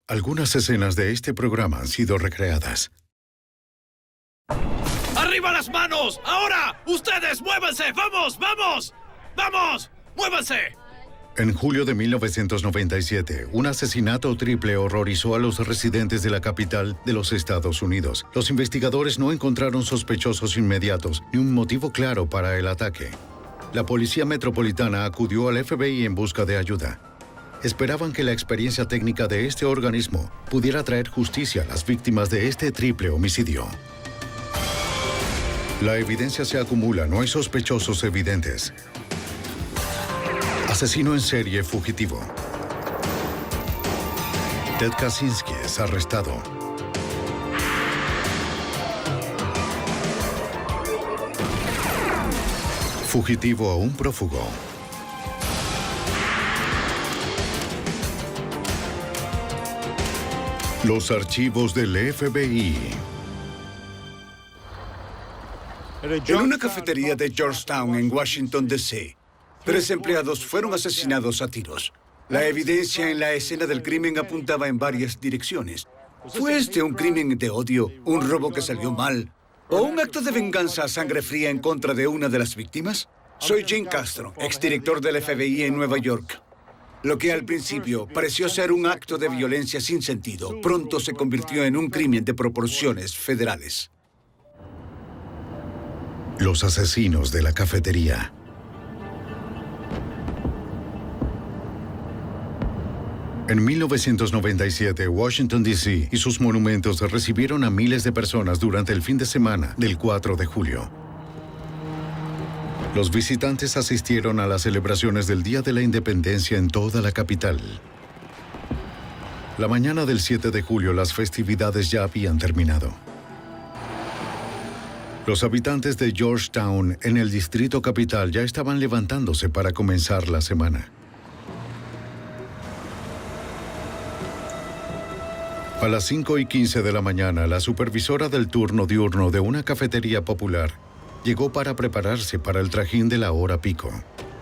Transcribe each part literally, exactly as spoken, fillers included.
Algunas escenas de este programa han sido recreadas. ¡Arriba las manos! ¡Ahora! ¡Ustedes, muévanse! ¡Vamos, vamos! ¡Vamos! ¡Muévanse! En julio de mil novecientos noventa y siete, un asesinato triple horrorizó a los residentes de la capital de los Estados Unidos. Los investigadores no encontraron sospechosos inmediatos ni un motivo claro para el ataque. La Policía Metropolitana acudió al F B I en busca de ayuda. Esperaban que la experiencia técnica de este organismo pudiera traer justicia a las víctimas de este triple homicidio. La evidencia se acumula, no hay sospechosos evidentes. Asesino en serie fugitivo. Ted Kaczynski es arrestado. Fugitivo a un prófugo. Los archivos del F B I. En una cafetería de Georgetown, en Washington, D C, tres empleados fueron asesinados a tiros. La evidencia en la escena del crimen apuntaba en varias direcciones. ¿Fue este un crimen de odio, un robo que salió mal, o un acto de venganza a sangre fría en contra de una de las víctimas? Soy Jim Castro, exdirector del F B I en Nueva York. Lo que al principio pareció ser un acto de violencia sin sentido, pronto se convirtió en un crimen de proporciones federales. Los asesinos de la cafetería. En mil novecientos noventa y siete, Washington, D C y sus monumentos recibieron a miles de personas durante el fin de semana del cuatro de julio. Los visitantes asistieron a las celebraciones del Día de la Independencia en toda la capital. La mañana del siete de julio, las festividades ya habían terminado. Los habitantes de Georgetown, en el distrito capital, ya estaban levantándose para comenzar la semana. A las cinco y quince de la mañana, la supervisora del turno diurno de una cafetería popular llegó para prepararse para el trajín de la hora pico.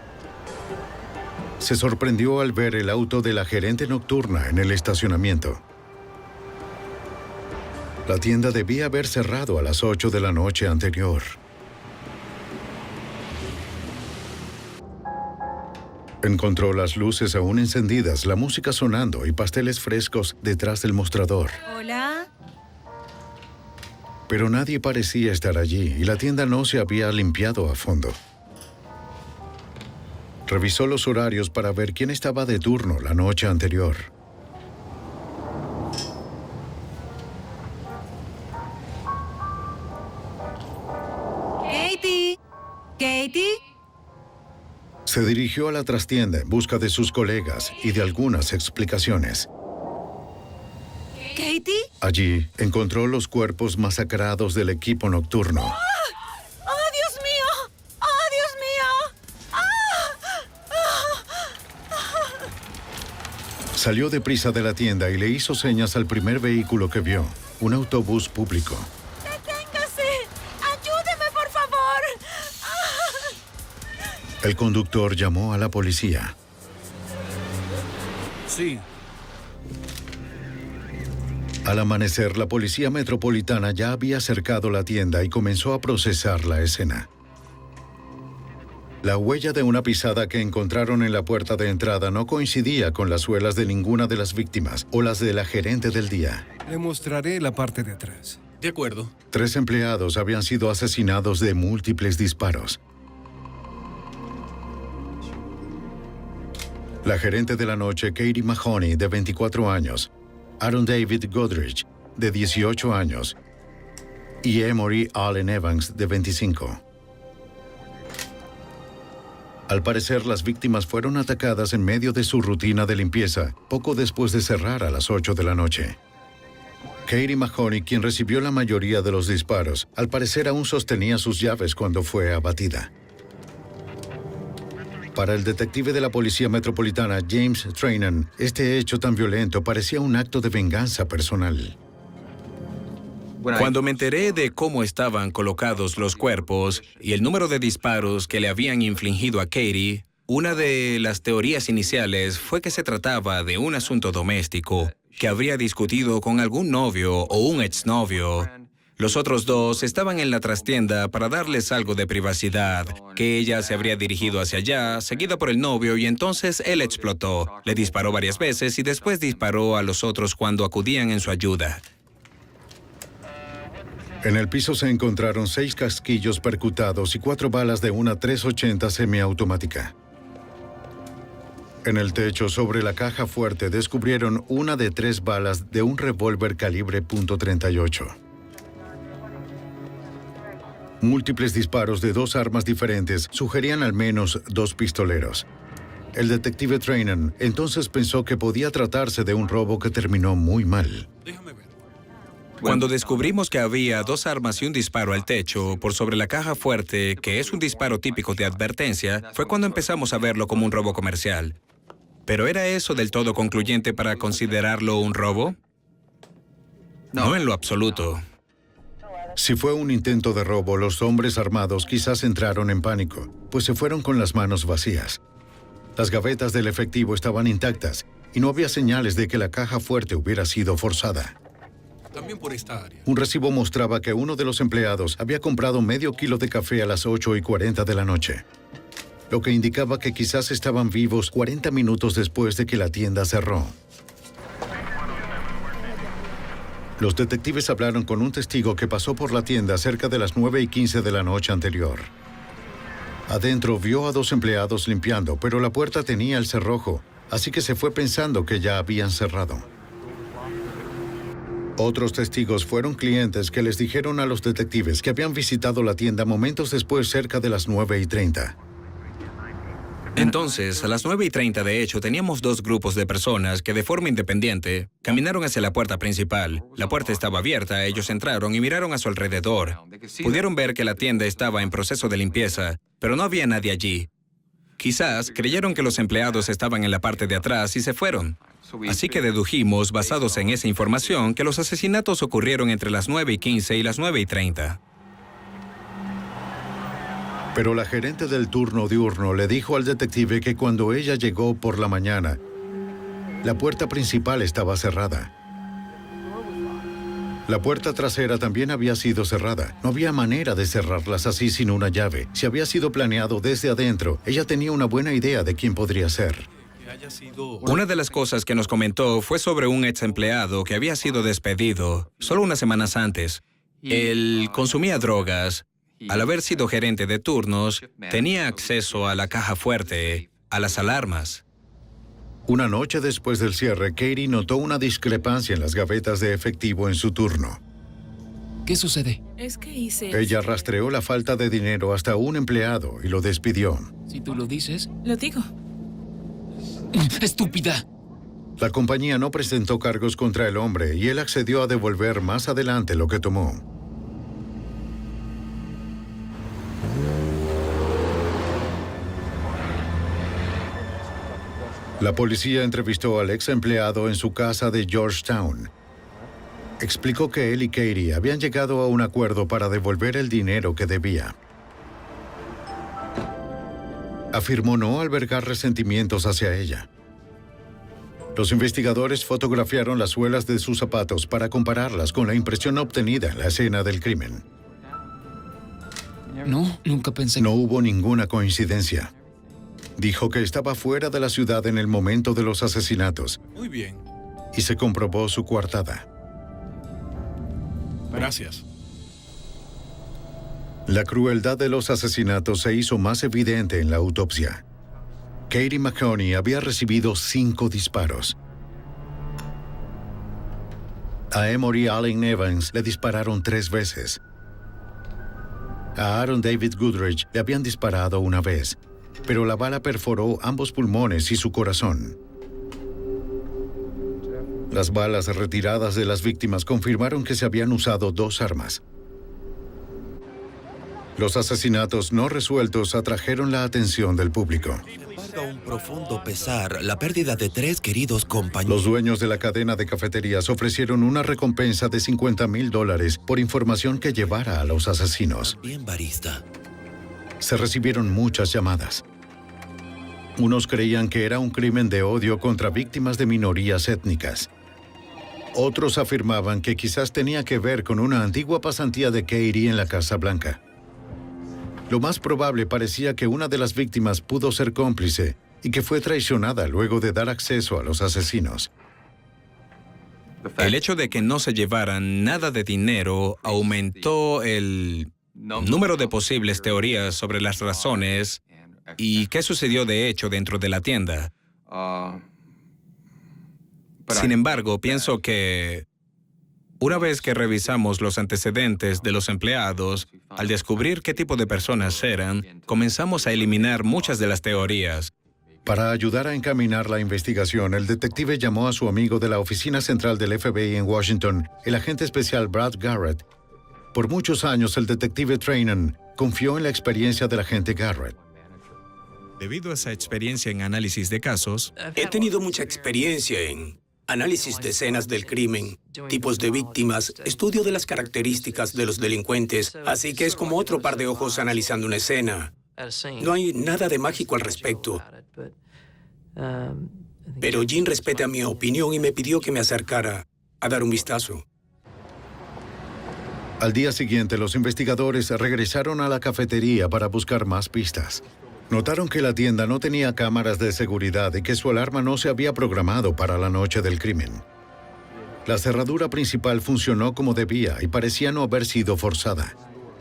Se sorprendió al ver el auto de la gerente nocturna en el estacionamiento. La tienda debía haber cerrado a las ocho de la noche anterior. Encontró las luces aún encendidas, la música sonando y pasteles frescos detrás del mostrador. Hola. Pero nadie parecía estar allí y la tienda no se había limpiado a fondo. Revisó los horarios para ver quién estaba de turno la noche anterior. Katie. Katie. Se dirigió a la trastienda en busca de sus colegas y de algunas explicaciones. ¿Katie? Allí encontró los cuerpos masacrados del equipo nocturno. ¡Ah! ¡Oh, Dios mío! ¡Oh, Dios mío! ¡Ah! ¡Ah! Salió deprisa de la tienda y le hizo señas al primer vehículo que vio, un autobús público. ¡Deténgase! ¡Ayúdeme, por favor! ¡Ah! El conductor llamó a la policía. Sí. Al amanecer, la Policía Metropolitana ya había cercado la tienda y comenzó a procesar la escena. La huella de una pisada que encontraron en la puerta de entrada no coincidía con las suelas de ninguna de las víctimas o las de la gerente del día. Le mostraré la parte de atrás. De acuerdo. Tres empleados habían sido asesinados de múltiples disparos. La gerente de la noche, Katie Mahoney, de veinticuatro años, Aaron David Goodrich, de dieciocho años, y Emory Allen Evans, de veinticinco. Al parecer, las víctimas fueron atacadas en medio de su rutina de limpieza, poco después de cerrar a las ocho de la noche. Katie Mahoney, quien recibió la mayoría de los disparos, al parecer aún sostenía sus llaves cuando fue abatida. Para el detective de la Policía Metropolitana, James Trainor, este hecho tan violento parecía un acto de venganza personal. Cuando me enteré de cómo estaban colocados los cuerpos y el número de disparos que le habían infligido a Katie, una de las teorías iniciales fue que se trataba de un asunto doméstico. que habría discutido con algún novio o un exnovio. Los otros dos estaban en la trastienda para darles algo de privacidad, que ella se habría dirigido hacia allá, seguida por el novio, y entonces él explotó. Le disparó varias veces y después disparó a los otros cuando acudían en su ayuda. En el piso se encontraron seis casquillos percutados y cuatro balas de una tres ochenta semiautomática. En el techo, sobre la caja fuerte, descubrieron una de tres balas de un revólver calibre punto treinta y ocho. Múltiples disparos de dos armas diferentes sugerían al menos dos pistoleros. El detective Trainen entonces pensó que podía tratarse de un robo que terminó muy mal. Cuando descubrimos que había dos armas y un disparo al techo por sobre la caja fuerte, que es un disparo típico de advertencia, fue cuando empezamos a verlo como un robo comercial. ¿Pero era eso del todo concluyente para considerarlo un robo? No en lo absoluto. Si fue un intento de robo, los hombres armados quizás entraron en pánico, pues se fueron con las manos vacías. Las gavetas del efectivo estaban intactas y no había señales de que la caja fuerte hubiera sido forzada. También por esta área. Un recibo mostraba que uno de los empleados había comprado medio kilo de café a las ocho y cuarenta de la noche, lo que indicaba que quizás estaban vivos cuarenta minutos después de que la tienda cerró. Los detectives hablaron con un testigo que pasó por la tienda cerca de las nueve y quince de la noche anterior. Adentro vio a dos empleados limpiando, pero la puerta tenía el cerrojo, así que se fue pensando que ya habían cerrado. Otros testigos fueron clientes que les dijeron a los detectives que habían visitado la tienda momentos después, cerca de las nueve y treinta. Entonces, a las nueve y treinta, de hecho, teníamos dos grupos de personas que de forma independiente caminaron hacia la puerta principal. La puerta estaba abierta, ellos entraron y miraron a su alrededor. Pudieron ver que la tienda estaba en proceso de limpieza, pero no había nadie allí. Quizás creyeron que los empleados estaban en la parte de atrás y se fueron. Así que dedujimos, basados en esa información, que los asesinatos ocurrieron entre las nueve y quince y las nueve y treinta. Pero la gerente del turno diurno le dijo al detective que cuando ella llegó por la mañana, la puerta principal estaba cerrada. La puerta trasera también había sido cerrada. No había manera de cerrarlas así sin una llave. Si había sido planeado desde adentro, ella tenía una buena idea de quién podría ser. Una de las cosas que nos comentó fue sobre un ex empleado que había sido despedido solo unas semanas antes. Él consumía drogas. Al haber sido gerente de turnos, tenía acceso a la caja fuerte, a las alarmas. Una noche después del cierre, Katie notó una discrepancia en las gavetas de efectivo en su turno. ¿Qué sucede? Es que hice... Ella rastreó la falta de dinero hasta un empleado y lo despidió. Si tú lo dices. Lo digo. ¡Estúpida! La compañía no presentó cargos contra el hombre y él accedió a devolver más adelante lo que tomó. La policía entrevistó al ex empleado en su casa de Georgetown. Explicó que él y Katie habían llegado a un acuerdo para devolver el dinero que debía. Afirmó no albergar resentimientos hacia ella. Los investigadores fotografiaron las suelas de sus zapatos para compararlas con la impresión obtenida en la escena del crimen. No, nunca pensé. No hubo ninguna coincidencia. Dijo que estaba fuera de la ciudad en el momento de los asesinatos. Muy bien. Y se comprobó su coartada. Gracias. La crueldad de los asesinatos se hizo más evidente en la autopsia. Katie McConey había recibido cinco disparos. A Emory Allen Evans le dispararon tres veces. A Aaron David Goodrich le habían disparado una vez, pero la bala perforó ambos pulmones y su corazón. Las balas retiradas de las víctimas confirmaron que se habían usado dos armas. Los asesinatos no resueltos atrajeron la atención del público. Embarga un profundo pesar la pérdida de tres queridos compañeros. Los dueños de la cadena de cafeterías ofrecieron una recompensa de cincuenta mil dólares por información que llevara a los asesinos. Bien, barista. Se recibieron muchas llamadas. Unos creían que era un crimen de odio contra víctimas de minorías étnicas. Otros afirmaban que quizás tenía que ver con una antigua pasantía de Katie en la Casa Blanca. Lo más probable parecía que una de las víctimas pudo ser cómplice y que fue traicionada luego de dar acceso a los asesinos. El hecho de que no se llevaran nada de dinero aumentó el número de posibles teorías sobre las razones y qué sucedió de hecho dentro de la tienda. Sin embargo, pienso que una vez que revisamos los antecedentes de los empleados, al descubrir qué tipo de personas eran, comenzamos a eliminar muchas de las teorías. Para ayudar a encaminar la investigación, el detective llamó a su amigo de la oficina central del F B I en Washington, el agente especial Brad Garrett. Por muchos años, el detective Trainen confió en la experiencia del agente Garrett. Debido a esa experiencia en análisis de casos, He tenido mucha experiencia en análisis de escenas del crimen, tipos de víctimas, estudio de las características de los delincuentes, así que es como otro par de ojos analizando una escena. No hay nada de mágico al respecto. Pero Jim respeta mi opinión y me pidió que me acercara a dar un vistazo. Al día siguiente, los investigadores regresaron a la cafetería para buscar más pistas. Notaron que la tienda no tenía cámaras de seguridad y que su alarma no se había programado para la noche del crimen. La cerradura principal funcionó como debía y parecía no haber sido forzada.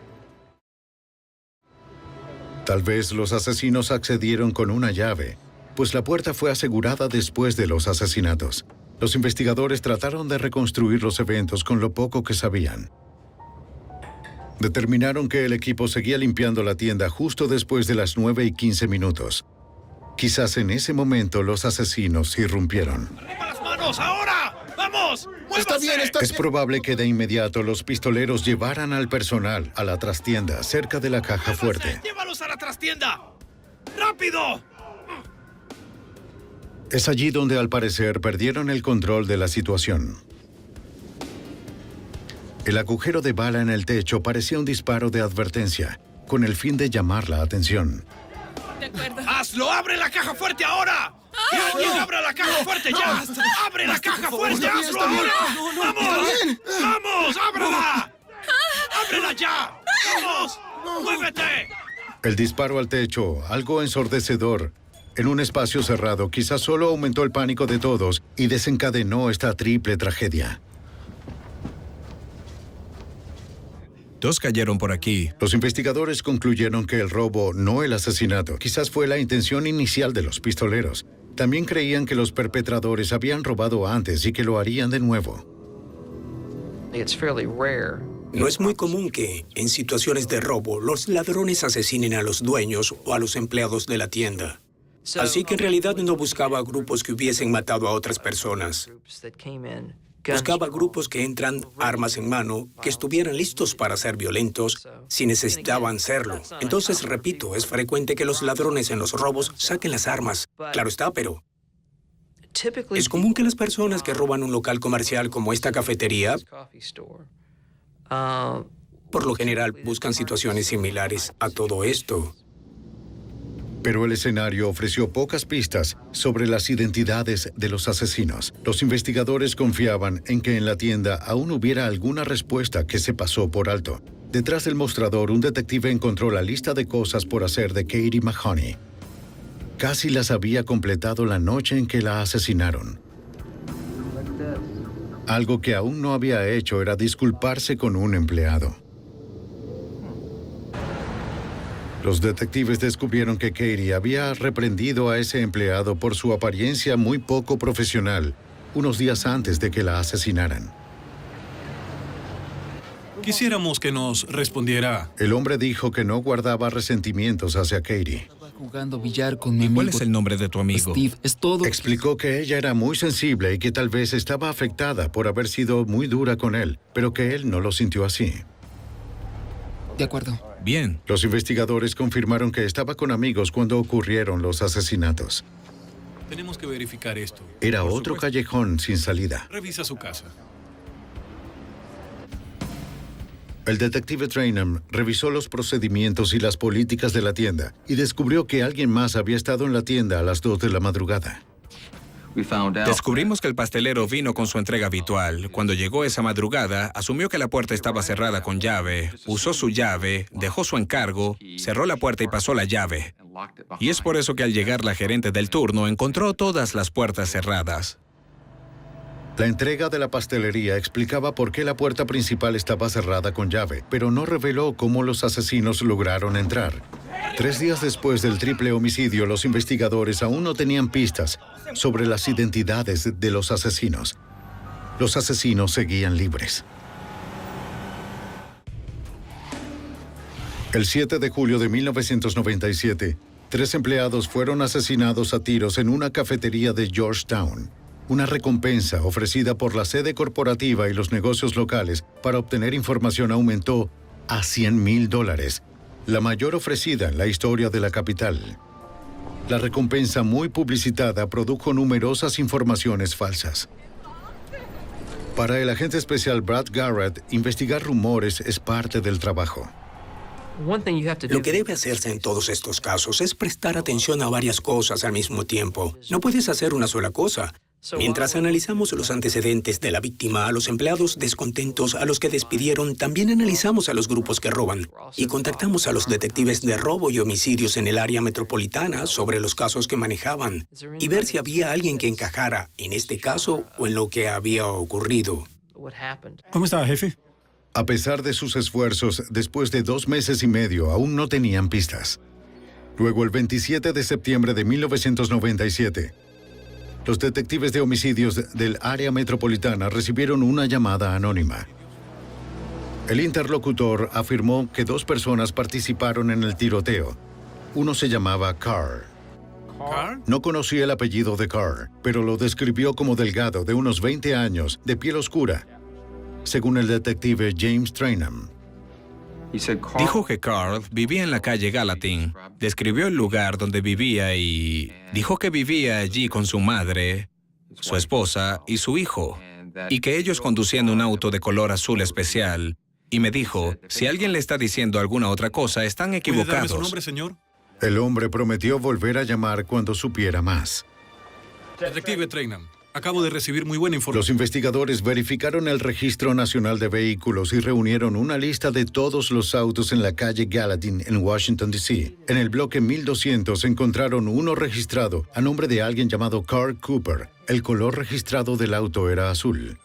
Tal vez los asesinos accedieron con una llave, pues la puerta fue asegurada después de los asesinatos. Los investigadores trataron de reconstruir los eventos con lo poco que sabían. Determinaron que el equipo seguía limpiando la tienda justo después de las nueve y quince minutos. Quizás en ese momento los asesinos irrumpieron. ¡Arriba las manos, ahora! ¡Vamos! ¡Muévanse! Está bien, está Es probable que de inmediato los pistoleros llevaran al personal a la trastienda cerca de la caja fuerte. ¡Llévalos a la trastienda! ¡Rápido! Es allí donde al parecer perdieron el control de la situación. El agujero de bala en el techo parecía un disparo de advertencia, con el fin de llamar la atención. De acuerdo. ¡Hazlo! ¡Abre la caja fuerte ahora! ¡Que alguien abra la caja fuerte ya! ¡Abre la caja fuerte! ¡Hazlo ahora! ¡Vamos! ¡Vamos! ¡Ábrela! ¡Ábrela ya! ¡Vamos! ¡Muévete! El disparo al techo, algo ensordecedor, en un espacio cerrado, quizás solo aumentó el pánico de todos y desencadenó esta triple tragedia. dos cayeron por aquí. Los investigadores concluyeron que el robo, no el asesinato, quizás fue la intención inicial de los pistoleros. También creían que los perpetradores habían robado antes y que lo harían de nuevo. No es muy común que, en situaciones de robo, los ladrones asesinen a los dueños o a los empleados de la tienda. Así que en realidad no buscaba grupos que hubiesen matado a otras personas. Buscaba grupos que entran armas en mano, que estuvieran listos para ser violentos si necesitaban serlo. Entonces, repito, es frecuente que los ladrones en los robos saquen las armas. Claro está, pero es común que las personas que roban un local comercial como esta cafetería, por lo general, buscan situaciones similares a todo esto. Pero el escenario ofreció pocas pistas sobre las identidades de los asesinos. Los investigadores confiaban en que en la tienda aún hubiera alguna respuesta que se pasó por alto. Detrás del mostrador, un detective encontró la lista de cosas por hacer de Katie Mahoney. Casi las había completado la noche en que la asesinaron. Algo que aún no había hecho era disculparse con un empleado. Los detectives descubrieron que Katie había reprendido a ese empleado por su apariencia muy poco profesional unos días antes de que la asesinaran. Quisiéramos que nos respondiera. El hombre dijo que no guardaba resentimientos hacia Katie. Estaba jugando billar con mi ¿Y amigo. cuál es el nombre de tu amigo? Steve, es todo. Explicó que ella era muy sensible y que tal vez estaba afectada por haber sido muy dura con él, pero que él no lo sintió así. De acuerdo. Bien. Los investigadores confirmaron que estaba con amigos cuando ocurrieron los asesinatos. Tenemos que verificar esto. Era Por otro supuesto. callejón sin salida. Revisa su casa. El detective Trainham revisó los procedimientos y las políticas de la tienda y descubrió que alguien más había estado en la tienda a las dos de la madrugada. Descubrimos que el pastelero vino con su entrega habitual. Cuando llegó esa madrugada, asumió que la puerta estaba cerrada con llave, usó su llave, dejó su encargo, cerró la puerta y pasó la llave. Y es por eso que al llegar la gerente del turno encontró todas las puertas cerradas. La entrega de la pastelería explicaba por qué la puerta principal estaba cerrada con llave, pero no reveló cómo los asesinos lograron entrar. Tres días después del triple homicidio, los investigadores aún no tenían pistas sobre las identidades de los asesinos. Los asesinos seguían libres. El siete de julio de mil novecientos noventa y siete, tres empleados fueron asesinados a tiros en una cafetería de Georgetown. Una recompensa ofrecida por la sede corporativa y los negocios locales para obtener información aumentó a cien mil dólares, la mayor ofrecida en la historia de la capital. La recompensa muy publicitada produjo numerosas informaciones falsas. Para el agente especial Brad Garrett, investigar rumores es parte del trabajo. Lo que debe hacerse en todos estos casos es prestar atención a varias cosas al mismo tiempo. No puedes hacer una sola cosa. Mientras analizamos los antecedentes de la víctima, a los empleados descontentos a los que despidieron, también analizamos a los grupos que roban y contactamos a los detectives de robo y homicidios en el área metropolitana sobre los casos que manejaban y ver si había alguien que encajara en este caso o en lo que había ocurrido. ¿Cómo está, jefe? A pesar de sus esfuerzos, después de dos meses y medio aún no tenían pistas. Luego, el veintisiete de septiembre de mil novecientos noventa y siete, los detectives de homicidios del área metropolitana recibieron una llamada anónima. El interlocutor afirmó que dos personas participaron en el tiroteo. Uno se llamaba Carr. ¿Carr? No conocía el apellido de Carr, pero lo describió como delgado, de unos veinte años, de piel oscura, según el detective James Trainham. Dijo que Carl vivía en la calle Gallatin, describió el lugar donde vivía y dijo que vivía allí con su madre, su esposa y su hijo, y que ellos conducían un auto de color azul especial. Y me dijo, si alguien le está diciendo alguna otra cosa, están ¿Puede darme equivocados. su nombre, señor? El hombre prometió volver a llamar cuando supiera más. Detective Trainham, acabo de recibir muy buena Los información. investigadores verificaron el Registro Nacional de Vehículos y reunieron una lista de todos los autos en la calle Gallatin en Washington, D C En el bloque mil doscientos encontraron uno registrado a nombre de alguien llamado Carl Cooper. El color registrado del auto era azul.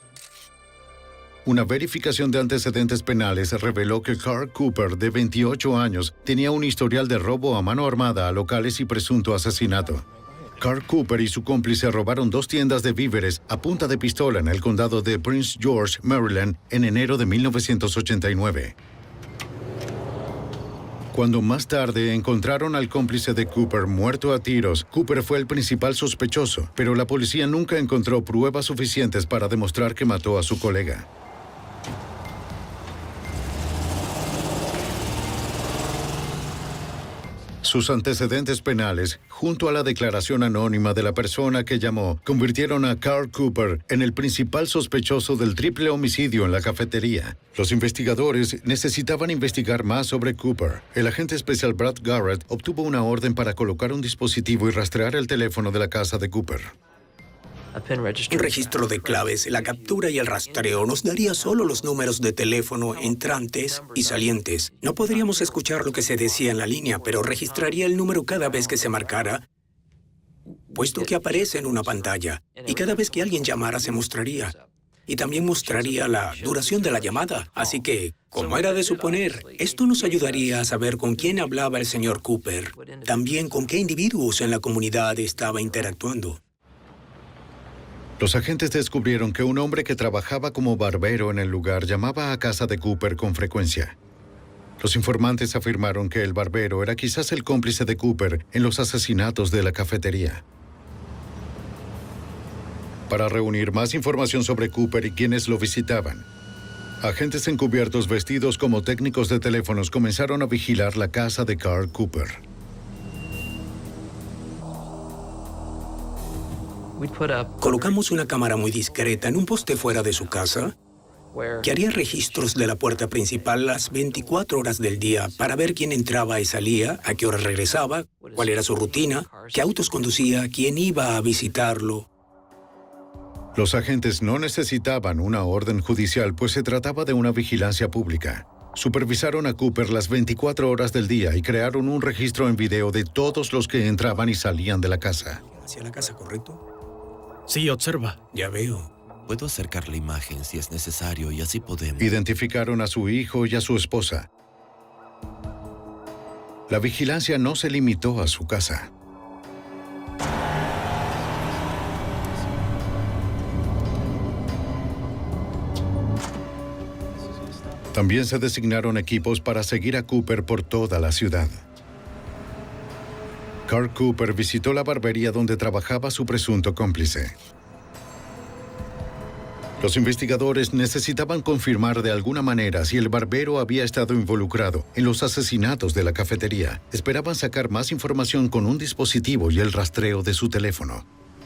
Una verificación de antecedentes penales reveló que Carl Cooper, de veintiocho años, tenía un historial de robo a mano armada a locales y presunto asesinato. Carl Cooper y su cómplice robaron dos tiendas de víveres a punta de pistola en el condado de Prince George, Maryland, en enero de mil novecientos ochenta y nueve. Cuando más tarde encontraron al cómplice de Cooper muerto a tiros, Cooper fue el principal sospechoso, pero la policía nunca encontró pruebas suficientes para demostrar que mató a su colega. Sus antecedentes penales, junto a la declaración anónima de la persona que llamó, convirtieron a Carl Cooper en el principal sospechoso del triple homicidio en la cafetería. Los investigadores necesitaban investigar más sobre Cooper. El agente especial Brad Garrett obtuvo una orden para colocar un dispositivo y rastrear el teléfono de la casa de Cooper. Un registro de claves, la captura y el rastreo nos daría solo los números de teléfono entrantes y salientes. No podríamos escuchar lo que se decía en la línea, pero registraría el número cada vez que se marcara, puesto que aparece en una pantalla. Y cada vez que alguien llamara se mostraría. Y también mostraría la duración de la llamada. Así que, como era de suponer, esto nos ayudaría a saber con quién hablaba el señor Cooper. También con qué individuos en la comunidad estaba interactuando. Los agentes descubrieron que un hombre que trabajaba como barbero en el lugar llamaba a casa de Cooper con frecuencia. Los informantes afirmaron que el barbero era quizás el cómplice de Cooper en los asesinatos de la cafetería. Para reunir más información sobre Cooper y quienes lo visitaban, agentes encubiertos vestidos como técnicos de teléfonos comenzaron a vigilar la casa de Carl Cooper. Colocamos una cámara muy discreta en un poste fuera de su casa que haría registros de la puerta principal las veinticuatro horas del día para ver quién entraba y salía, a qué hora regresaba, cuál era su rutina, qué autos conducía, quién iba a visitarlo Los agentes no necesitaban una orden judicial, pues se trataba de una vigilancia pública. Supervisaron a Cooper las veinticuatro horas del día y crearon un registro en video de todos los que entraban y salían de la casa. ¿Hacia la casa, correcto? Sí, observa. Ya veo. Puedo acercar la imagen si es necesario y así podemos. Identificaron a su hijo y a su esposa. La vigilancia no se limitó a su casa. También se designaron equipos para seguir a Cooper por toda la ciudad. Carl Cooper visitó la barbería donde trabajaba su presunto cómplice. Los investigadores necesitaban confirmar de alguna manera si el barbero había estado involucrado en los asesinatos de la cafetería. Esperaban sacar más información con un dispositivo y el rastreo de su teléfono.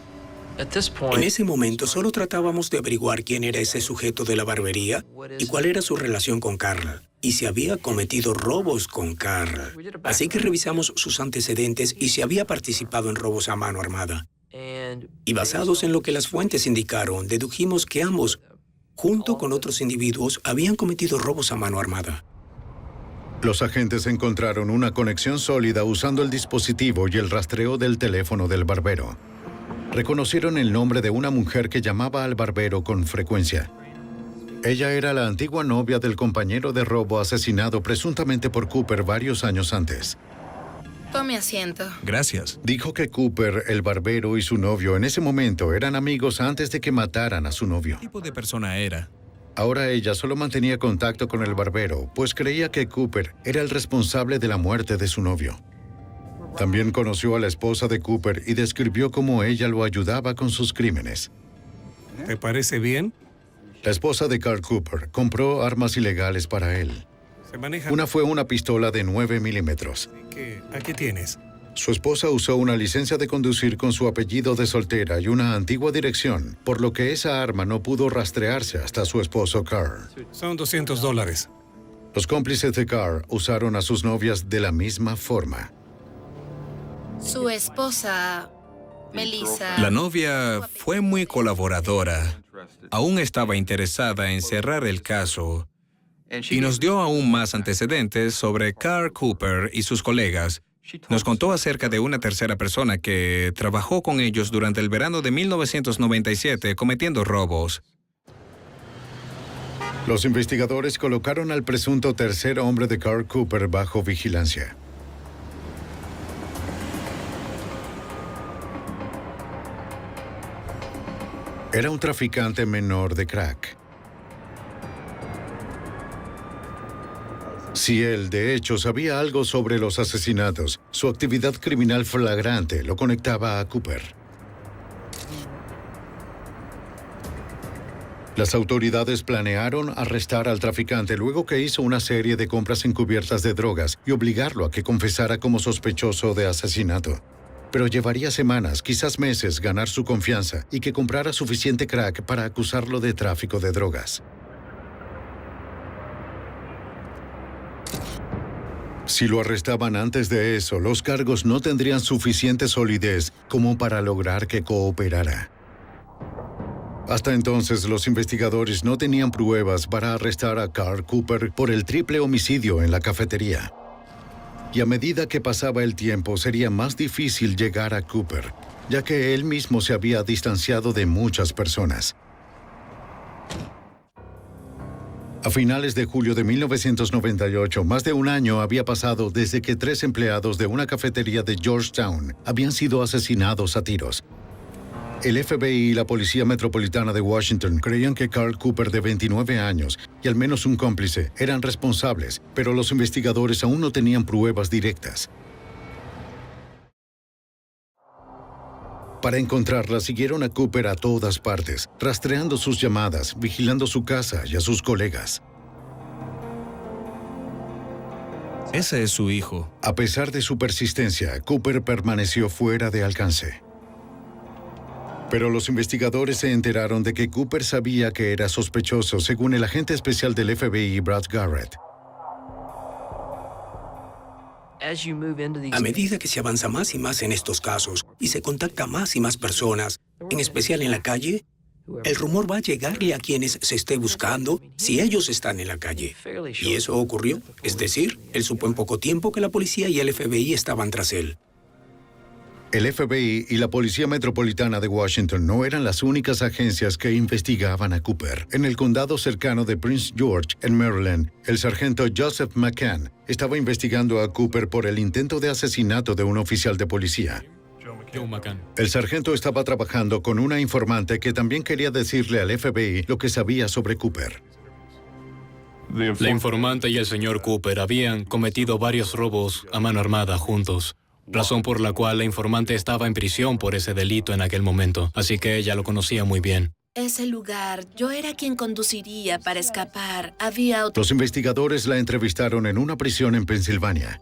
En ese momento solo tratábamos de averiguar quién era ese sujeto de la barbería y cuál era su relación con Carl, y si había cometido robos con Carl. Así que revisamos sus antecedentes y si había participado en robos a mano armada. Y basados en lo que las fuentes indicaron, dedujimos que ambos, junto con otros individuos, habían cometido robos a mano armada. Los agentes encontraron una conexión sólida usando el dispositivo y el rastreo del teléfono del barbero. Reconocieron el nombre de una mujer que llamaba al barbero con frecuencia. Ella era la antigua novia del compañero de robo asesinado presuntamente por Cooper varios años antes. Tome asiento. Gracias. Dijo que Cooper, el barbero y su novio en ese momento eran amigos antes de que mataran a su novio. ¿Qué tipo de persona era? Ahora ella solo mantenía contacto con el barbero, pues creía que Cooper era el responsable de la muerte de su novio. También conoció a la esposa de Cooper y describió cómo ella lo ayudaba con sus crímenes. ¿Te parece bien? La esposa de Carl Cooper compró armas ilegales para él. Se maneja. Una fue una pistola de nueve milímetros. ¿Qué? Aquí tienes. Su esposa usó una licencia de conducir con su apellido de soltera y una antigua dirección, por lo que esa arma no pudo rastrearse hasta su esposo Carl. Son doscientos dólares. Los cómplices de Carl usaron a sus novias de la misma forma. Su esposa, Melissa. La novia fue muy colaboradora. Aún estaba interesada en cerrar el caso y nos dio aún más antecedentes sobre Carl Cooper y sus colegas. Nos contó acerca de una tercera persona que trabajó con ellos durante el verano de mil novecientos noventa y siete cometiendo robos. Los investigadores colocaron al presunto tercer hombre de Carl Cooper bajo vigilancia. Era un traficante menor de crack. Si él, de hecho, sabía algo sobre los asesinatos, su actividad criminal flagrante lo conectaba a Cooper. Las autoridades planearon arrestar al traficante luego que hizo una serie de compras encubiertas de drogas y obligarlo a que confesara como sospechoso de asesinato. Pero llevaría semanas, quizás meses, ganar su confianza y que comprara suficiente crack para acusarlo de tráfico de drogas. Si lo arrestaban antes de eso, los cargos no tendrían suficiente solidez como para lograr que cooperara. Hasta entonces, los investigadores no tenían pruebas para arrestar a Carl Cooper por el triple homicidio en la cafetería. Y a medida que pasaba el tiempo, sería más difícil llegar a Cooper, ya que él mismo se había distanciado de muchas personas. A finales de julio de mil novecientos noventa y ocho, más de un año había pasado desde que tres empleados de una cafetería de Georgetown habían sido asesinados a tiros. El F B I y la Policía Metropolitana de Washington creían que Carl Cooper, de veintinueve años, y al menos un cómplice, eran responsables, pero los investigadores aún no tenían pruebas directas. Para encontrarla, siguieron a Cooper a todas partes, rastreando sus llamadas, vigilando su casa y a sus colegas. Ese es su hijo. A pesar de su persistencia, Cooper permaneció fuera de alcance. Pero los investigadores se enteraron de que Cooper sabía que era sospechoso, según el agente especial del F B I, Brad Garrett. A medida que se avanza más y más en estos casos y se contacta más y más personas, en especial en la calle, El rumor va a llegarle a quienes se esté buscando si ellos están en la calle. Y eso ocurrió. Es decir, él supo en poco tiempo que la policía y el F B I estaban tras él. El F B I y la Policía Metropolitana de Washington no eran las únicas agencias que investigaban a Cooper. En el condado cercano de Prince George, en Maryland, el sargento Joseph McCann estaba investigando a Cooper por el intento de asesinato de un oficial de policía. Joe McCann. El sargento estaba trabajando con una informante que también quería decirle al F B I lo que sabía sobre Cooper. La informante y el señor Cooper habían cometido varios robos a mano armada juntos, razón por la cual la informante estaba en prisión por ese delito en aquel momento, así que ella lo conocía muy bien. Ese lugar, yo era quien conduciría para escapar. Había otro... Los investigadores la entrevistaron en una prisión en Pensilvania.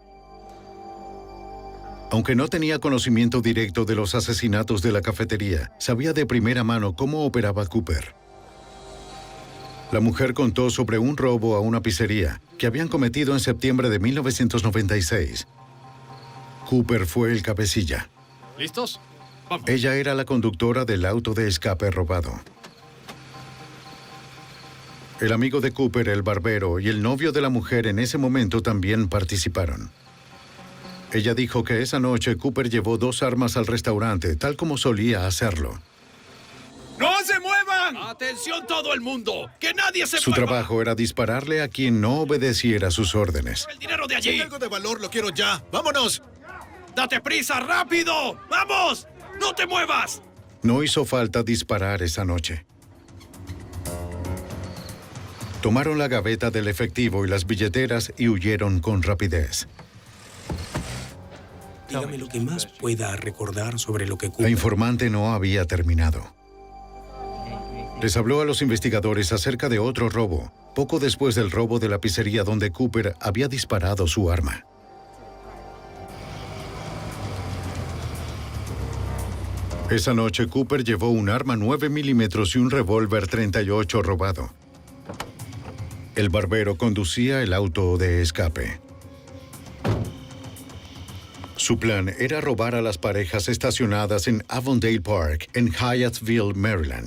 Aunque no tenía conocimiento directo de los asesinatos de la cafetería, sabía de primera mano cómo operaba Cooper. La mujer contó sobre un robo a una pizzería que habían cometido en septiembre de mil novecientos noventa y seis. Cooper fue el cabecilla. ¿Listos? Vamos. Ella era la conductora del auto de escape robado. El amigo de Cooper, el barbero, y el novio de la mujer en ese momento también participaron. Ella dijo que esa noche Cooper llevó dos armas al restaurante, tal como solía hacerlo. ¡No se muevan! ¡Atención todo el mundo! ¡Que nadie se Su mueva! trabajo era dispararle a quien no obedeciera sus órdenes. ¡El dinero de allí! Algo de valor, lo quiero ya. ¡Vámonos! ¡Date prisa, rápido! ¡Vamos! ¡No te muevas! No hizo falta disparar esa noche. Tomaron la gaveta del efectivo y las billeteras y huyeron con rapidez. Dígame lo que más pueda recordar sobre lo que La Cooper... informante no había terminado. Les habló a los investigadores acerca de otro robo, poco después del robo de la pizzería donde Cooper había disparado su arma. Esa noche, Cooper llevó un arma nueve milímetros y un revólver treinta y ocho robado. El barbero conducía el auto de escape. Su plan era robar a las parejas estacionadas en Avondale Park, en Hyattsville, Maryland.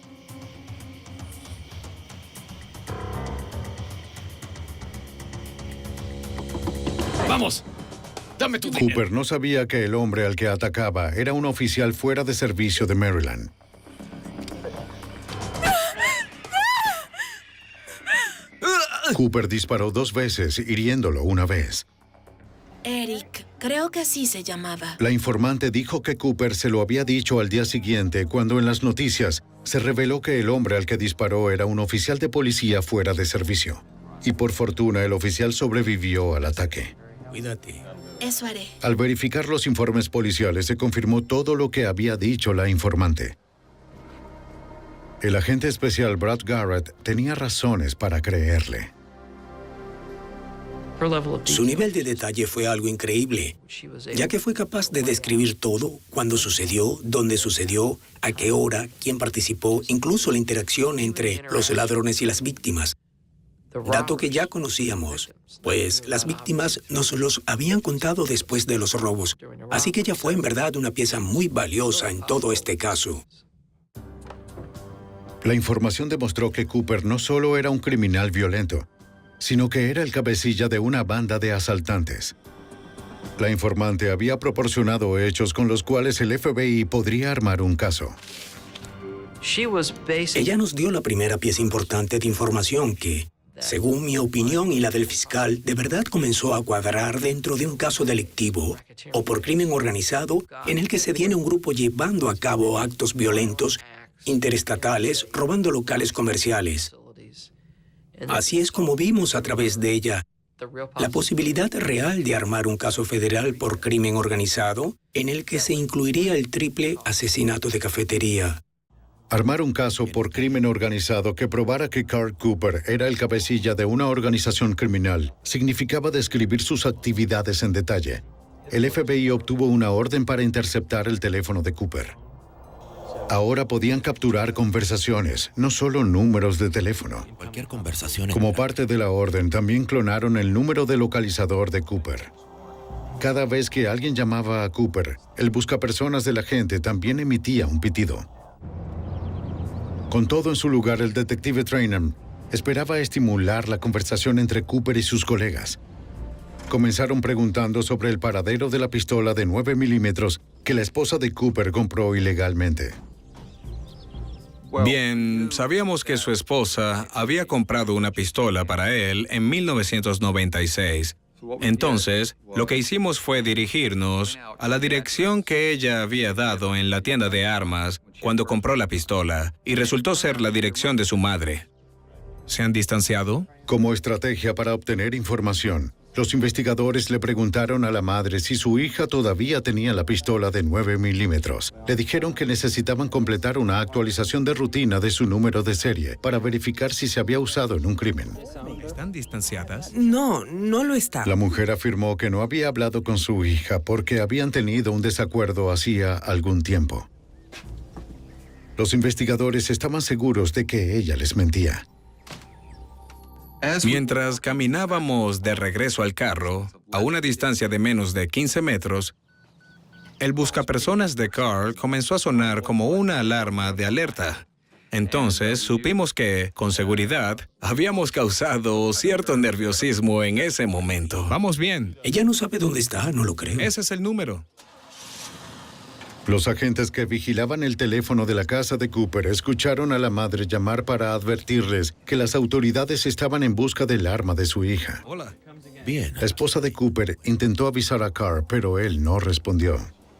¡Vamos! ¡Dame tu dinero! Cooper no sabía que el hombre al que atacaba era un oficial fuera de servicio de Maryland. Cooper disparó dos veces, hiriéndolo una vez. Eric, creo que así se llamaba. La informante dijo que Cooper se lo había dicho al día siguiente, cuando en las noticias se reveló que el hombre al que disparó era un oficial de policía fuera de servicio. Y por fortuna, el oficial sobrevivió al ataque. Cuídate. Eso haré. Al verificar los informes policiales, se confirmó todo lo que había dicho la informante. El agente especial Brad Garrett tenía razones para creerle. Su nivel de detalle fue algo increíble, ya que fue capaz de describir todo, cuándo sucedió, dónde sucedió, a qué hora, quién participó, incluso la interacción entre los ladrones y las víctimas. Dato que ya conocíamos, pues las víctimas nos los habían contado después de los robos, así que ella fue en verdad una pieza muy valiosa en todo este caso. La información demostró que Cooper no solo era un criminal violento, sino que era el cabecilla de una banda de asaltantes. La informante había proporcionado hechos con los cuales el F B I podría armar un caso. Ella nos dio la primera pieza importante de información que, según mi opinión y la del fiscal, de verdad comenzó a cuadrar dentro de un caso delictivo o por crimen organizado en el que se tiene un grupo llevando a cabo actos violentos interestatales, robando locales comerciales. Así es como vimos a través de ella la posibilidad real de armar un caso federal por crimen organizado en el que se incluiría el triple asesinato de cafetería. Armar un caso por crimen organizado que probara que Carl Cooper era el cabecilla de una organización criminal significaba describir sus actividades en detalle. El F B I obtuvo una orden para interceptar el teléfono de Cooper. Ahora podían capturar conversaciones, no solo números de teléfono. Cualquier conversación. Como parte de la orden, también clonaron el número de localizador de Cooper. Cada vez que alguien llamaba a Cooper, el buscapersonas del agente también emitía un pitido. Con todo en su lugar, el detective Trainham esperaba estimular la conversación entre Cooper y sus colegas. Comenzaron preguntando sobre el paradero de la pistola de nueve milímetros que la esposa de Cooper compró ilegalmente. Bien, sabíamos que su esposa había comprado una pistola para él en mil novecientos noventa y seis. Entonces, lo que hicimos fue dirigirnos a la dirección que ella había dado en la tienda de armas cuando compró la pistola, y resultó ser la dirección de su madre. ¿Se han distanciado? Como estrategia para obtener información, los investigadores le preguntaron a la madre si su hija todavía tenía la pistola de nueve milímetros. Le dijeron que necesitaban completar una actualización de rutina de su número de serie para verificar si se había usado en un crimen. ¿Están distanciadas? No, no lo está. La mujer afirmó que no había hablado con su hija porque habían tenido un desacuerdo hacía algún tiempo. Los investigadores estaban seguros de que ella les mentía. Mientras caminábamos de regreso al carro, a una distancia de menos de quince metros, el buscapersonas de Carl comenzó a sonar como una alarma de alerta. Entonces supimos que, con seguridad, habíamos causado cierto nerviosismo en ese momento. Vamos bien. Ella no sabe dónde está, no lo creo. Ese es el número. Los agentes que vigilaban el teléfono de la casa de Cooper escucharon a la madre llamar para advertirles que las autoridades estaban en busca del arma de su hija. Hola. Bien. La esposa de Cooper intentó avisar a Carr, pero él no respondió.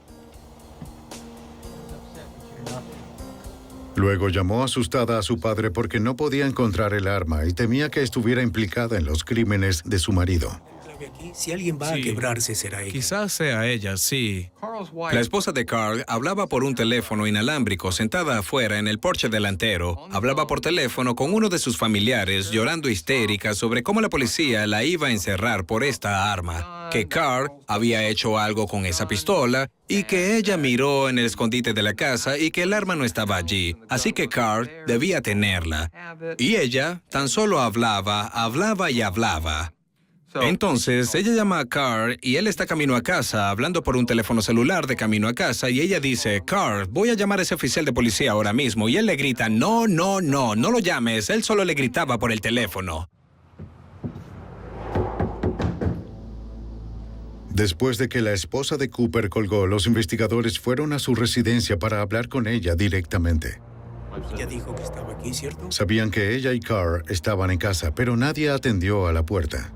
Luego llamó asustada a su padre porque no podía encontrar el arma y temía que estuviera implicada en los crímenes de su marido. Si alguien va Sí. a quebrarse, será ella. Quizás sea ella, sí. La esposa de Carl hablaba por un teléfono inalámbrico sentada afuera en el porche delantero. Hablaba por teléfono con uno de sus familiares, llorando histérica sobre cómo la policía la iba a encerrar por esta arma, que Carl había hecho algo con esa pistola y que ella miró en el escondite de la casa y que el arma no estaba allí. Así que Carl debía tenerla. Y ella tan solo hablaba, hablaba y hablaba. Entonces, ella llama a Carl y él está camino a casa, hablando por un teléfono celular de camino a casa, y ella dice, Carl, voy a llamar a ese oficial de policía ahora mismo, y él le grita, no, no, no, no lo llames, él solo le gritaba por el teléfono. Después de que la esposa de Cooper colgó, los investigadores fueron a su residencia para hablar con ella directamente. Ella dijo que estaba aquí, ¿cierto? Sabían que ella y Carl estaban en casa, pero nadie atendió a la puerta.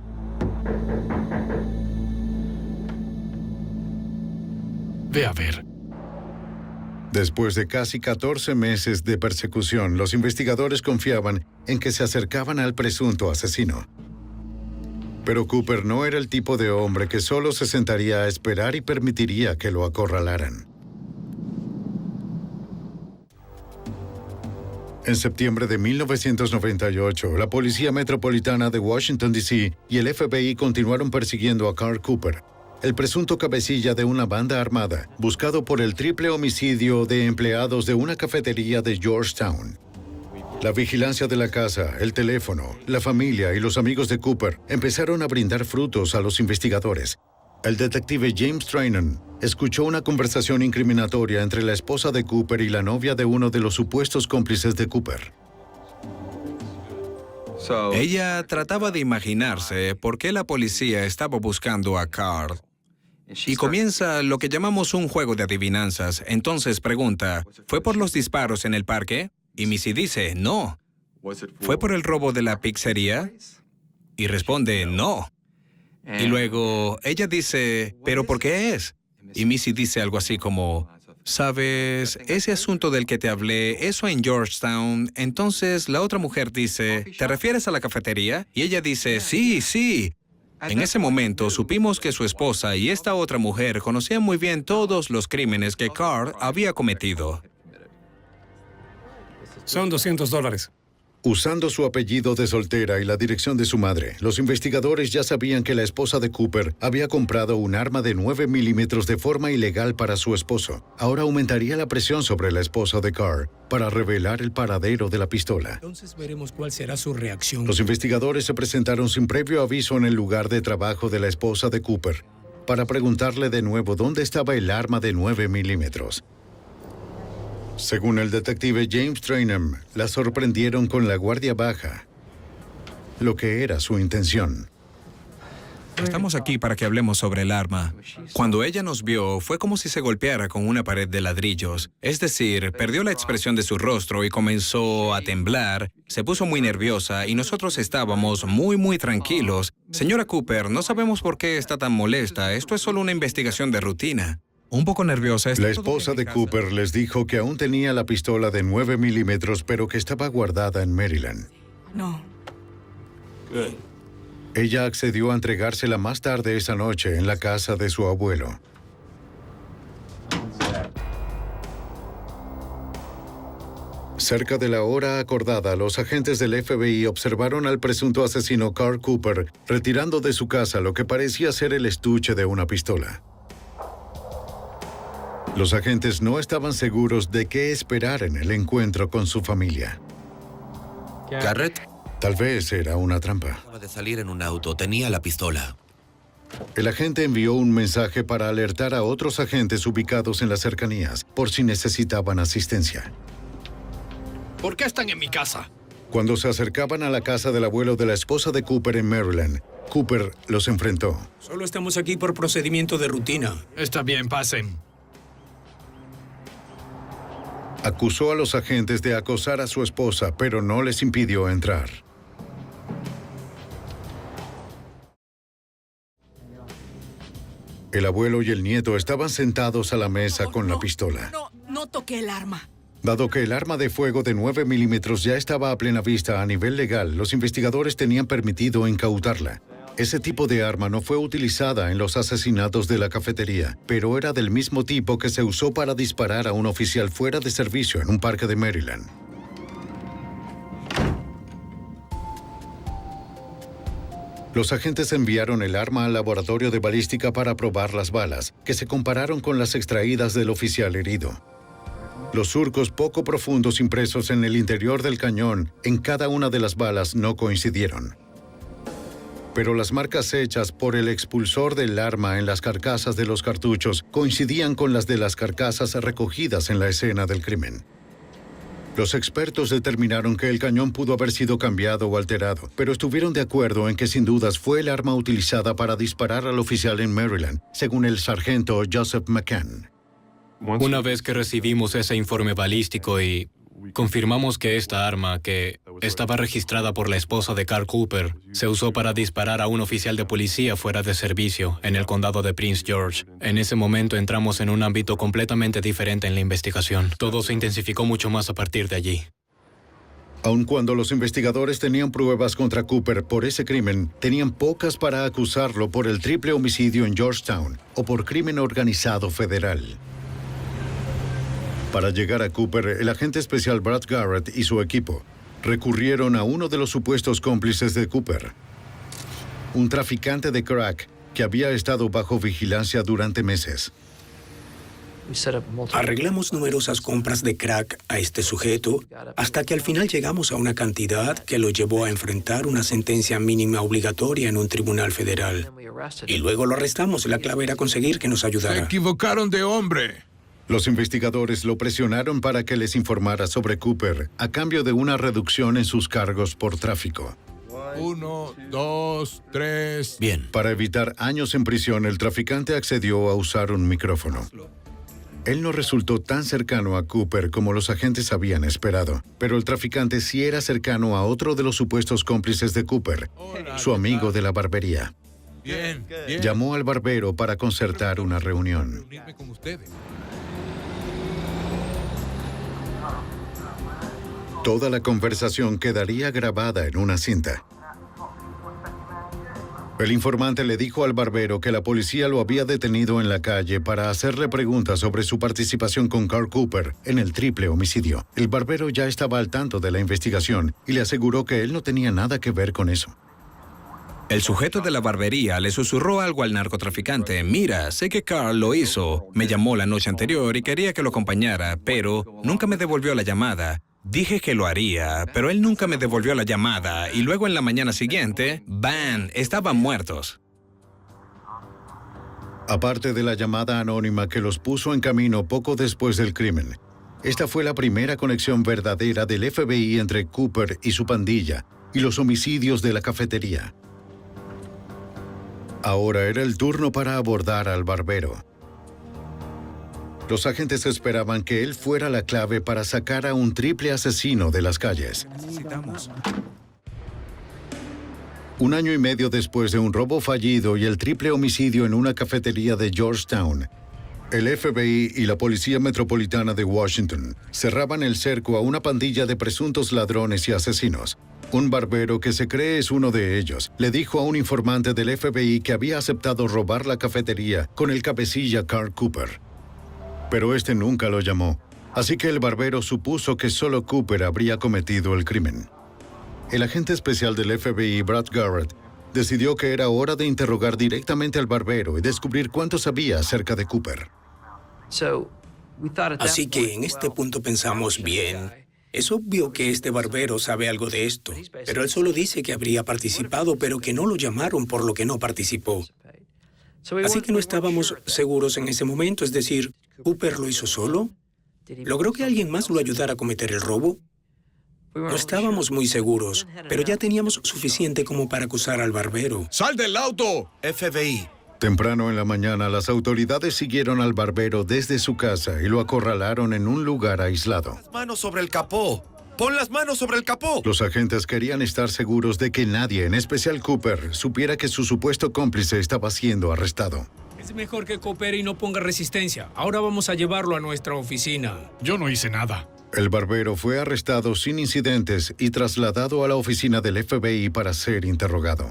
Ve a ver. Después de casi catorce meses de persecución, los investigadores confiaban en que se acercaban al presunto asesino. Pero Cooper no era el tipo de hombre que solo se sentaría a esperar y permitiría que lo acorralaran. En septiembre de mil novecientos noventa y ocho, la Policía Metropolitana de Washington, D C y el F B I continuaron persiguiendo a Carl Cooper, el presunto cabecilla de una banda armada, buscado por el triple homicidio de empleados de una cafetería de Georgetown. La vigilancia de la casa, el teléfono, la familia y los amigos de Cooper empezaron a brindar frutos a los investigadores. El detective James Trainham escuchó una conversación incriminatoria entre la esposa de Cooper y la novia de uno de los supuestos cómplices de Cooper. Ella trataba de imaginarse por qué la policía estaba buscando a Carl. Y comienza lo que llamamos un juego de adivinanzas. Entonces pregunta, ¿fue por los disparos en el parque? Y Missy dice, no. ¿Fue por el robo de la pizzería? Y responde, no. Y luego ella dice, ¿pero por qué es? Y Missy dice algo así como, ¿sabes? Ese asunto del que te hablé, eso en Georgetown. Entonces la otra mujer dice, ¿te refieres a la cafetería? Y ella dice, sí, sí. En ese momento supimos que su esposa y esta otra mujer conocían muy bien todos los crímenes que Carl había cometido. Son doscientos dólares. Usando su apellido de soltera y la dirección de su madre, los investigadores ya sabían que la esposa de Cooper había comprado un arma de nueve milímetros de forma ilegal para su esposo. Ahora aumentaría la presión sobre la esposa de Carl para revelar el paradero de la pistola. Entonces veremos cuál será su reacción. Los investigadores se presentaron sin previo aviso en el lugar de trabajo de la esposa de Cooper para preguntarle de nuevo dónde estaba el arma de nueve milímetros. Según el detective James Trainham, la sorprendieron con la guardia baja, lo que era su intención. Estamos aquí para que hablemos sobre el arma. Cuando ella nos vio, fue como si se golpeara con una pared de ladrillos. Es decir, perdió la expresión de su rostro y comenzó a temblar. Se puso muy nerviosa y nosotros estábamos muy, muy tranquilos. Señora Cooper, no sabemos por qué está tan molesta. Esto es solo una investigación de rutina. Un poco nerviosa. La esposa de Cooper les dijo que aún tenía la pistola de nueve milímetros, pero que estaba guardada en Maryland. No. Ella accedió a entregársela más tarde esa noche en la casa de su abuelo. Cerca de la hora acordada, los agentes del F B I observaron al presunto asesino Carl Cooper retirando de su casa lo que parecía ser el estuche de una pistola. Los agentes no estaban seguros de qué esperar en el encuentro con su familia. Garrett Tal vez era una trampa. acaba de salir en un auto. Tenía la pistola. El agente envió un mensaje para alertar a otros agentes ubicados en las cercanías por si necesitaban asistencia. ¿Por qué están en mi casa? Cuando se acercaban a la casa del abuelo de la esposa de Cooper en Maryland, Cooper los enfrentó. Solo estamos aquí por procedimiento de rutina. Está bien, pasen. Acusó a los agentes de acosar a su esposa, pero no les impidió entrar. El abuelo y el nieto estaban sentados a la mesa con la pistola. No, no toqué el arma. Dado que el arma de fuego de nueve milímetros ya estaba a plena vista a nivel legal, los investigadores tenían permitido incautarla. Ese tipo de arma no fue utilizada en los asesinatos de la cafetería, pero era del mismo tipo que se usó para disparar a un oficial fuera de servicio en un parque de Maryland. Los agentes enviaron el arma al laboratorio de balística para probar las balas, que se compararon con las extraídas del oficial herido. Los surcos poco profundos impresos en el interior del cañón en cada una de las balas no coincidieron. Pero las marcas hechas por el expulsor del arma en las carcasas de los cartuchos coincidían con las de las carcasas recogidas en la escena del crimen. Los expertos determinaron que el cañón pudo haber sido cambiado o alterado, pero estuvieron de acuerdo en que sin dudas fue el arma utilizada para disparar al oficial en Maryland, según el sargento Joseph McCann. Una vez que recibimos ese informe balístico y confirmamos que esta arma, que estaba registrada por la esposa de Carl Cooper, se usó para disparar a un oficial de policía fuera de servicio en el condado de Prince George. En ese momento entramos en un ámbito completamente diferente en la investigación. Todo se intensificó mucho más a partir de allí. Aun cuando los investigadores tenían pruebas contra Cooper por ese crimen, tenían pocas para acusarlo por el triple homicidio en Georgetown o por crimen organizado federal. Para llegar a Cooper, el agente especial Brad Garrett y su equipo recurrieron a uno de los supuestos cómplices de Cooper, un traficante de crack que había estado bajo vigilancia durante meses. Arreglamos numerosas compras de crack a este sujeto hasta que al final llegamos a una cantidad que lo llevó a enfrentar una sentencia mínima obligatoria en un tribunal federal. Y luego lo arrestamos. La clave era conseguir que nos ayudara. Se equivocaron de hombre. Los investigadores lo presionaron para que les informara sobre Cooper a cambio de una reducción en sus cargos por tráfico. Uno, dos, tres. Bien. Para evitar años en prisión, el traficante accedió a usar un micrófono. Él no resultó tan cercano a Cooper como los agentes habían esperado, pero el traficante sí era cercano a otro de los supuestos cómplices de Cooper, su amigo de la barbería. Bien, bien. Llamó al barbero para concertar una reunión. Reunirme con ustedes. Toda la conversación quedaría grabada en una cinta. El informante le dijo al barbero que la policía lo había detenido en la calle para hacerle preguntas sobre su participación con Carl Cooper en el triple homicidio. El barbero ya estaba al tanto de la investigación y le aseguró que él no tenía nada que ver con eso. El sujeto de la barbería le susurró algo al narcotraficante. Mira, sé que Carl lo hizo. Me llamó la noche anterior y quería que lo acompañara, pero nunca me devolvió la llamada. Dije que lo haría, pero él nunca me devolvió la llamada. Y luego en la mañana siguiente, ¡bam!, estaban muertos. Aparte de la llamada anónima que los puso en camino poco después del crimen, Esta fue la primera conexión verdadera del F B I entre Cooper y su pandilla y los homicidios de la cafetería. Ahora era el turno para abordar al barbero. Los agentes esperaban que él fuera la clave para sacar a un triple asesino de las calles. Necesitamos. Un año y medio después de un robo fallido y el triple homicidio en una cafetería de Georgetown, el F B I y la Policía Metropolitana de Washington cerraban el cerco a una pandilla de presuntos ladrones y asesinos. Un barbero que se cree es uno de ellos le dijo a un informante del F B I que había aceptado robar la cafetería con el cabecilla Carl Cooper. Pero este nunca lo llamó, así que el barbero supuso que solo Cooper habría cometido el crimen. El agente especial del F B I, Brad Garrett, decidió que era hora de interrogar directamente al barbero y descubrir cuánto sabía acerca de Cooper. Así que en este punto pensamos bien. Es obvio que este barbero sabe algo de esto, pero él solo dice que habría participado, pero que no lo llamaron por lo que no participó. Así que no estábamos seguros en ese momento, es decir, ¿Cooper lo hizo solo? ¿Logró que alguien más lo ayudara a cometer el robo? No estábamos muy seguros, pero ya teníamos suficiente como para acusar al barbero. ¡Sal del auto! F B I. Temprano en la mañana, las autoridades siguieron al barbero desde su casa y lo acorralaron en un lugar aislado. Las manos sobre el capó. Pon las manos sobre el capó. Los agentes querían estar seguros de que nadie, en especial Cooper, supiera que su supuesto cómplice estaba siendo arrestado. Es mejor que coopere y no ponga resistencia. Ahora vamos a llevarlo a nuestra oficina. Yo no hice nada. El barbero fue arrestado sin incidentes y trasladado a la oficina del F B I para ser interrogado.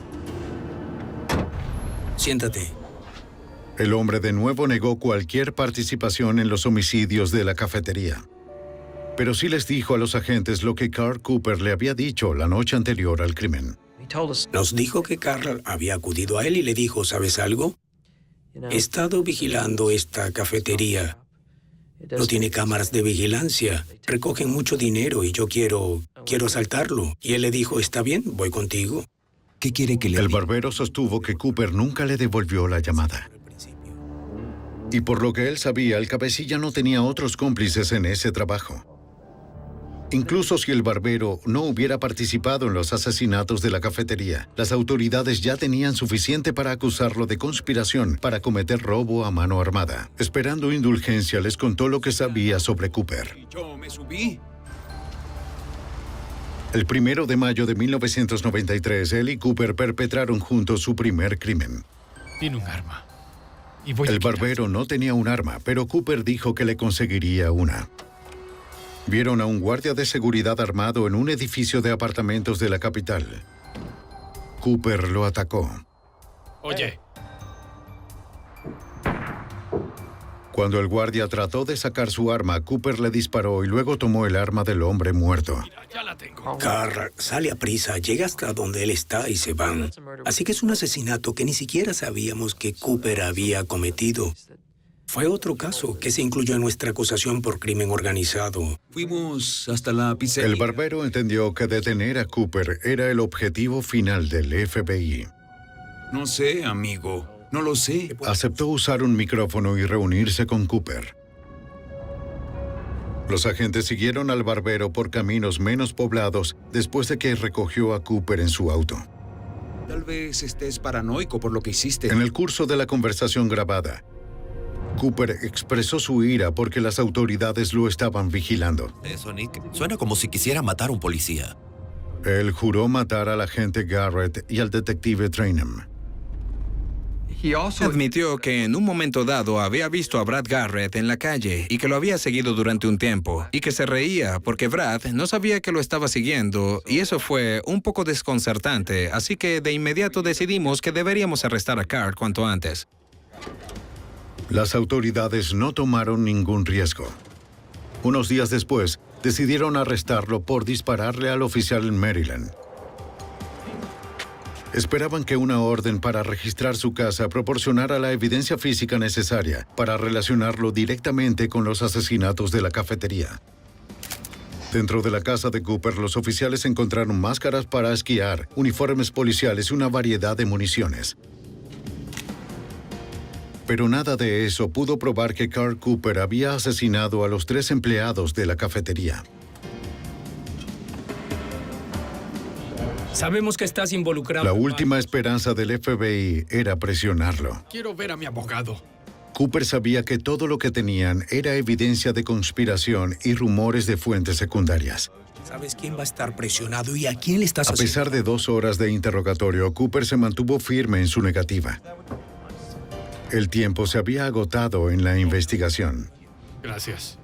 Siéntate. El hombre de nuevo negó cualquier participación en los homicidios de la cafetería. Pero sí les dijo a los agentes lo que Carl Cooper le había dicho la noche anterior al crimen. Nos dijo que Carl había acudido a él y le dijo, ¿sabes algo? He estado vigilando esta cafetería. No tiene cámaras de vigilancia. Recogen mucho dinero y yo quiero... quiero asaltarlo. Y él le dijo, está bien, voy contigo. ¿Qué quiere que le El diga? barbero sostuvo que Cooper nunca le devolvió la llamada. Y por lo que él sabía, el cabecilla no tenía otros cómplices en ese trabajo. Incluso si el barbero no hubiera participado en los asesinatos de la cafetería, las autoridades ya tenían suficiente para acusarlo de conspiración para cometer robo a mano armada. Esperando indulgencia, les contó lo que sabía sobre Cooper. Yo me subí. El primero de mayo de mil novecientos noventa y tres, él y Cooper perpetraron juntos su primer crimen. Tiene un arma. Y voy El a quitar- barbero no tenía un arma, pero Cooper dijo que le conseguiría una. Vieron a un guardia de seguridad armado en un edificio de apartamentos de la capital. Cooper lo atacó. Oye, Cuando el guardia trató de sacar su arma, Cooper le disparó y luego tomó el arma del hombre muerto. ya la tengo. Carl sale a prisa, llega hasta donde él está y se van. Así que es un asesinato que ni siquiera sabíamos que Cooper había cometido. Fue otro caso que se incluyó en nuestra acusación por crimen organizado. Fuimos hasta la pizzería. El barbero entendió que detener a Cooper era el objetivo final del F B I. No sé, amigo. No lo sé. Aceptó usar un micrófono y reunirse con Cooper. Los agentes siguieron al barbero por caminos menos poblados después de que recogió a Cooper en su auto. Tal vez estés paranoico por lo que hiciste. En el curso de la conversación grabada, Cooper expresó su ira porque las autoridades lo estaban vigilando. Eso, Nick. Suena como si quisiera matar a un policía. Él juró matar al agente Garrett y al detective Trainham. Admitió que en un momento dado había visto a Brad Garrett en la calle y que lo había seguido durante un tiempo y que se reía porque Brad no sabía que lo estaba siguiendo y eso fue un poco desconcertante, así que de inmediato decidimos que deberíamos arrestar a Carl cuanto antes. Las autoridades no tomaron ningún riesgo. Unos días después, decidieron arrestarlo por dispararle al oficial en Maryland. Esperaban que una orden para registrar su casa proporcionara la evidencia física necesaria para relacionarlo directamente con los asesinatos de la cafetería. Dentro de la casa de Cooper, los oficiales encontraron máscaras para esquiar, uniformes policiales y una variedad de municiones. Pero nada de eso pudo probar que Carl Cooper había asesinado a los tres empleados de la cafetería. Sabemos que estás involucrado. La en última varios. esperanza del F B I era presionarlo. Quiero ver a mi abogado. Cooper sabía que todo lo que tenían era evidencia de conspiración y rumores de fuentes secundarias. ¿Sabes quién va a estar presionado y a quién le estás A haciendo? pesar de dos horas de interrogatorio, Cooper se mantuvo firme en su negativa. El tiempo se había agotado en la investigación. Gracias.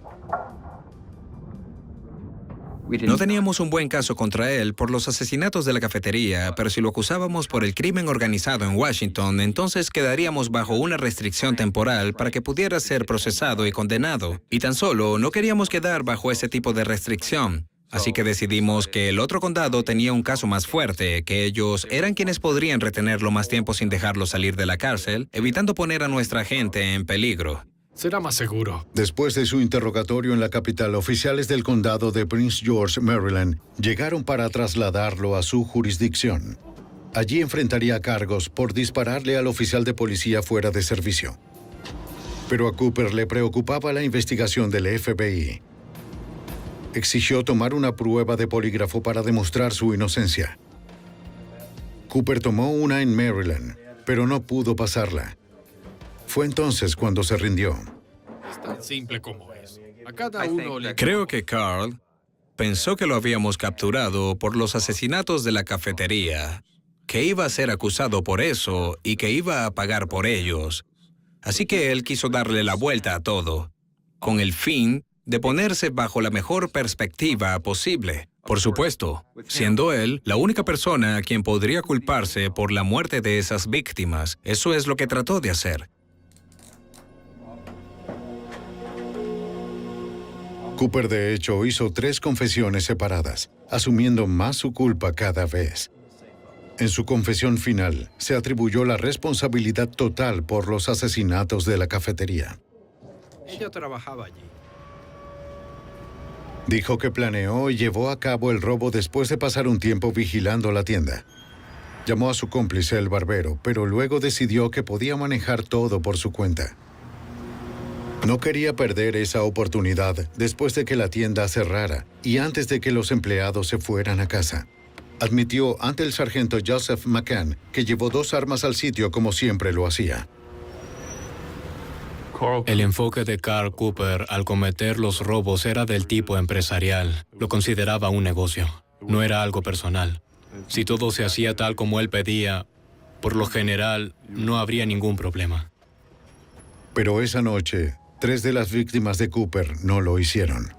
No teníamos un buen caso contra él por los asesinatos de la cafetería, pero si lo acusábamos por el crimen organizado en Washington, entonces quedaríamos bajo una restricción temporal para que pudiera ser procesado y condenado. Y tan solo no queríamos quedar bajo ese tipo de restricción. Así que decidimos que el otro condado tenía un caso más fuerte, que ellos eran quienes podrían retenerlo más tiempo sin dejarlo salir de la cárcel, evitando poner a nuestra gente en peligro. Será más seguro. Después de su interrogatorio en la capital, oficiales del condado de Prince George, Maryland, llegaron para trasladarlo a su jurisdicción. Allí enfrentaría cargos por dispararle al oficial de policía fuera de servicio. Pero a Cooper le preocupaba la investigación del F B I. Exigió tomar una prueba de polígrafo para demostrar su inocencia. Cooper tomó una en Maryland, pero no pudo pasarla. Fue entonces cuando se rindió. Es tan simple como es. A cada uno le... Creo que Carl pensó que lo habíamos capturado por los asesinatos de la cafetería, que iba a ser acusado por eso y que iba a pagar por ellos. Así que él quiso darle la vuelta a todo, con el fin de ponerse bajo la mejor perspectiva posible. Por supuesto, siendo él la única persona a quien podría culparse por la muerte de esas víctimas. Eso es lo que trató de hacer. Cooper, de hecho, hizo tres confesiones separadas, asumiendo más su culpa cada vez. En su confesión final, se atribuyó la responsabilidad total por los asesinatos de la cafetería. Ella trabajaba allí. Dijo que planeó y llevó a cabo el robo después de pasar un tiempo vigilando la tienda. Llamó a su cómplice, el barbero, pero luego decidió que podía manejar todo por su cuenta. No quería perder esa oportunidad después de que la tienda cerrara y antes de que los empleados se fueran a casa. Admitió ante el sargento Joseph McCann que llevó dos armas al sitio como siempre lo hacía. El enfoque de Carl Cooper al cometer los robos era del tipo empresarial. Lo consideraba un negocio. No era algo personal. Si todo se hacía tal como él pedía, por lo general, no habría ningún problema. Pero esa noche, tres de las víctimas de Cooper no lo hicieron.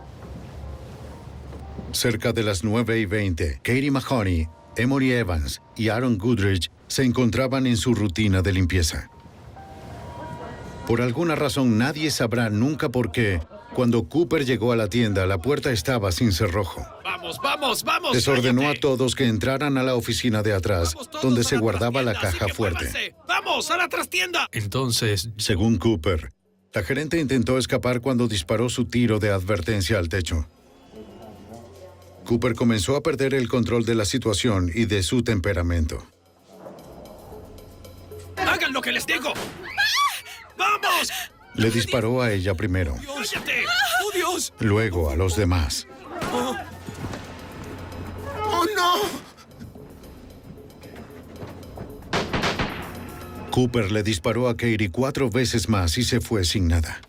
Cerca de las nueve y veinte, Katie Mahoney, Emory Evans y Aaron Goodrich se encontraban en su rutina de limpieza. Por alguna razón nadie sabrá nunca por qué, cuando Cooper llegó a la tienda, la puerta estaba sin cerrojo. ¡Vamos, vamos, vamos! Desordenó cállate! a todos que entraran a la oficina de atrás, Vamos todos donde a se la guardaba la trastienda, así caja que fuerte. muévanse. ¡Vamos, a la trastienda! Entonces, Según Cooper, la gerente intentó escapar cuando disparó su tiro de advertencia al techo. Cooper comenzó a perder el control de la situación y de su temperamento. ¡hagan lo que les digo! ¡Vamos! Le disparó a ella primero, ¡Cállate! ¡Oh, Dios! luego a los demás. ¡Oh, no! Cooper le disparó a Katie cuatro veces más y se fue sin nada.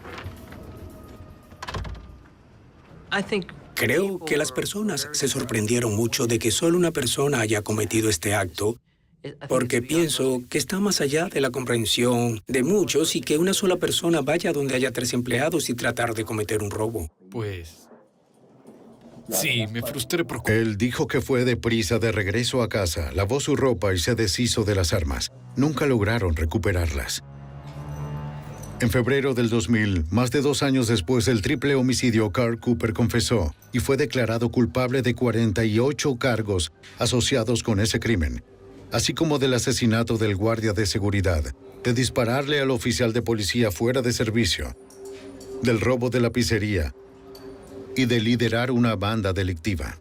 Creo que las personas se sorprendieron mucho de que solo una persona haya cometido este acto, porque pienso que está más allá de la comprensión de muchos y que una sola persona vaya donde haya tres empleados y tratar de cometer un robo. Pues... sí, me frustré por... Él dijo que fue deprisa de regreso a casa, lavó su ropa y se deshizo de las armas. Nunca lograron recuperarlas. En febrero del dos mil, más de dos años después del triple homicidio, Carl Cooper confesó y fue declarado culpable de cuarenta y ocho cargos asociados con ese crimen, así como del asesinato del guardia de seguridad, de dispararle al oficial de policía fuera de servicio, del robo de la pizzería y de liderar una banda delictiva.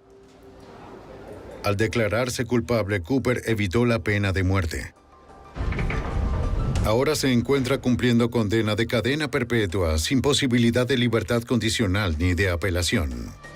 Al declararse culpable, Cooper evitó la pena de muerte. Ahora se encuentra cumpliendo condena de cadena perpetua sin posibilidad de libertad condicional ni de apelación.